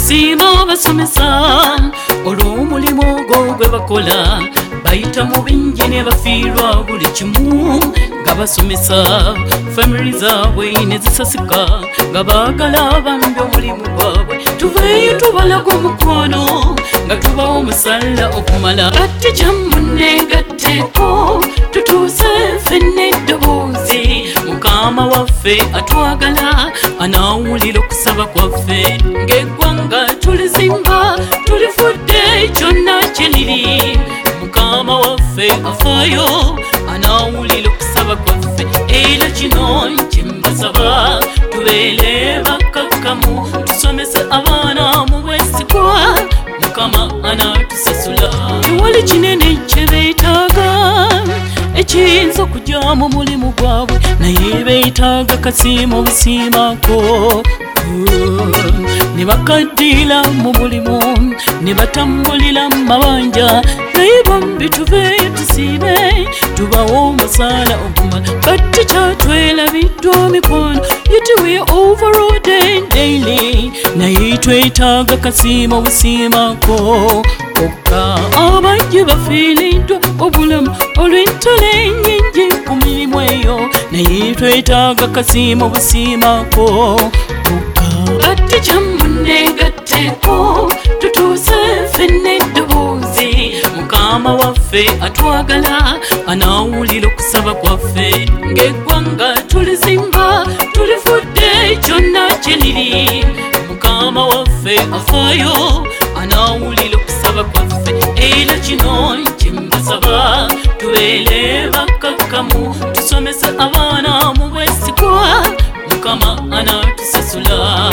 tusiima basomesa olw'omulimu ogwo gwe bakola bayita mu bingi ne bafiirwa buli kimu nga basomesa famiri zaabwe ne zisasika nga baagala bambi omulimu gwabwe tuveeyo tubalaga omukono nga tubawo omusala okumala ate kyamunneegatteeko tutuuse ffenna eddoboozi mukama waffe atwagala anaawulira okusaba kwaffe ng'eggwanga tulizimba tulifudde kyonna kyeliri mukama waffe afaayo anaawulira okusaba kwaffe era kino kyembasaba tubeere bakkakkamu tusomese abaana mu bwesigwa mukama anaatusasula tewali kinene kye beetaaga ekiyinza okujja mu mulimu gwabwe naye beetaaga kasiimo busiimako ne bakaddiira mu mulimu ne batambulira mu mabanja naye bombi tuveeyo tusiibe tubawo omusaala ogumala kati kyatwelabiddwa mikono yet we overrode daily naye twetaaga kasiimo busiimako okka abajje bafiiriddwa obulamu olw'entalo ennyingi ku mirimu eyo naye twetaaga kasiimo busiimako ate kyamunneegatteeko tutuuse ffenna eddoboozi mukama waffe atwagala anaawulira okusaba kwaffe ng'eggwanga tulizimba tulifudde kyonna kyeliri mukama waffe afaayo anaawulira okusaba kwaffe era kino kyembasaba tubeere bakkakkamu tusomese abaana mu bwesigwa mukama anaatusasula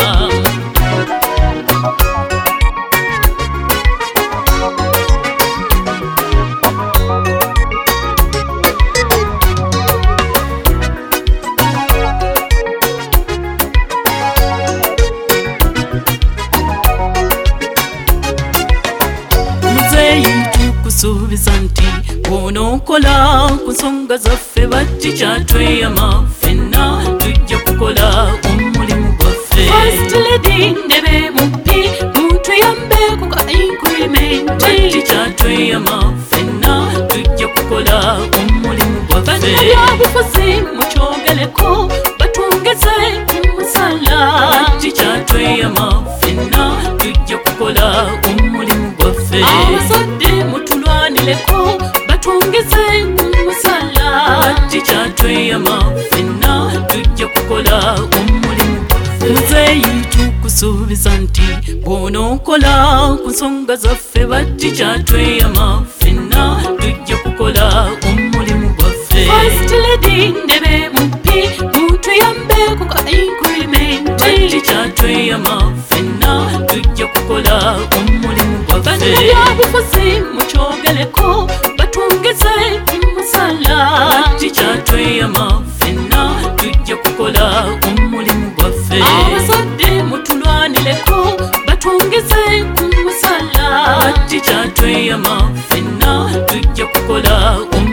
tukusuubiza nti bw'onookola ku nsonga zaffe bati kyatweyama ffenna tujja kukola omulimu gwaffe First Lady Ndebe Mupi mutuyambeeko ka increment bati kyatweyama ffenna tujja kukola omulimu gwaffe bannabyabufuzi mukyogereko batwongeze omusala bati kyatweyama ffenna tujja kukola omulimu gwaffe abazadde mutulwanireko batwongeze omusala bati kyatweyama ffenna tujja kukola omulimu gwaffe muzeeyi tukusuubiza nti bw'onookola ku nsonga zaffe bati kyatweyama ffenna tujja kukola omulimu gwaffe First Lady Ndebe Mupi mutuyambeeko ka increment bati kyatweyama ffenna tujja kukola omulimu gwaffe bannabyabufuzi mukyogereko batwongeze omusala bati kyatweyama ffenna tujja kukola omulimu gwaffe abazadde mutulwanireko batwongeze omusala bati kyatweyama ffenna tujja kukola omulimu